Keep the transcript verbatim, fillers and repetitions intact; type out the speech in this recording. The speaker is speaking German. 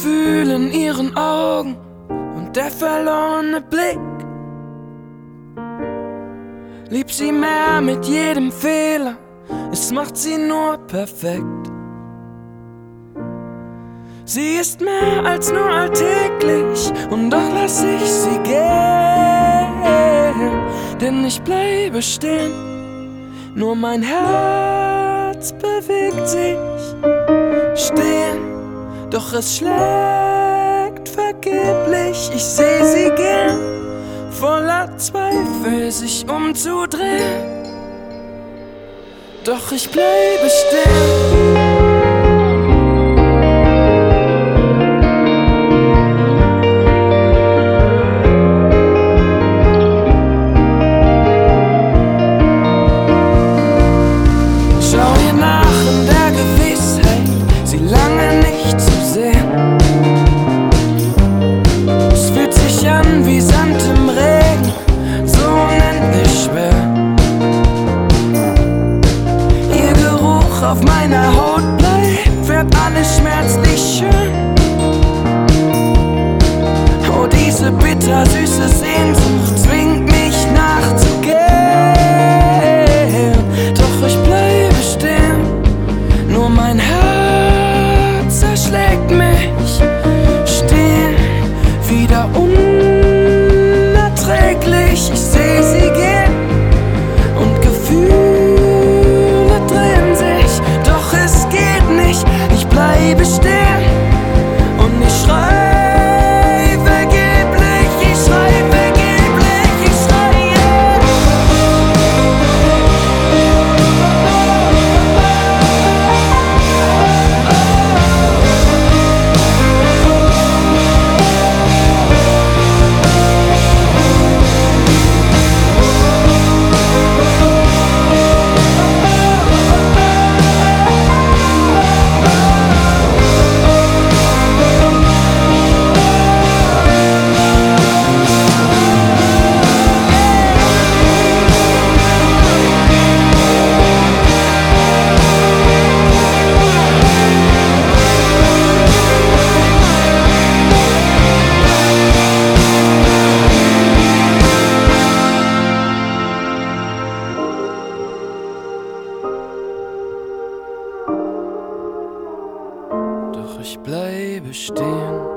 Gefühl in ihren Augen und der verlorene Blick. Lieb sie mehr mit jedem Fehler, es macht sie nur perfekt. Sie ist mehr als nur alltäglich und doch lass ich sie gehen, denn ich bleibe stehen, nur mein Herz bewegt sich. Stehen, doch es schlägt vergeblich. Ich seh sie gehen, voller Zweifel sich umzudrehen, doch ich bleibe stehen. Auf meiner Haut bleibt, wird alles schmerzlich schön. Oh, diese bittersüße Sehnsucht zwingt mich nachzugehen. Doch ich bleibe stehen, nur mein Herz erschlägt mich. Stehen, wieder unerträglich. Ich seh sie gehen und Gefühle bleibe stehen und ich schrei vergeblich, ich schrei vergeblich, ich schreie. Doch ich bleibe stehen.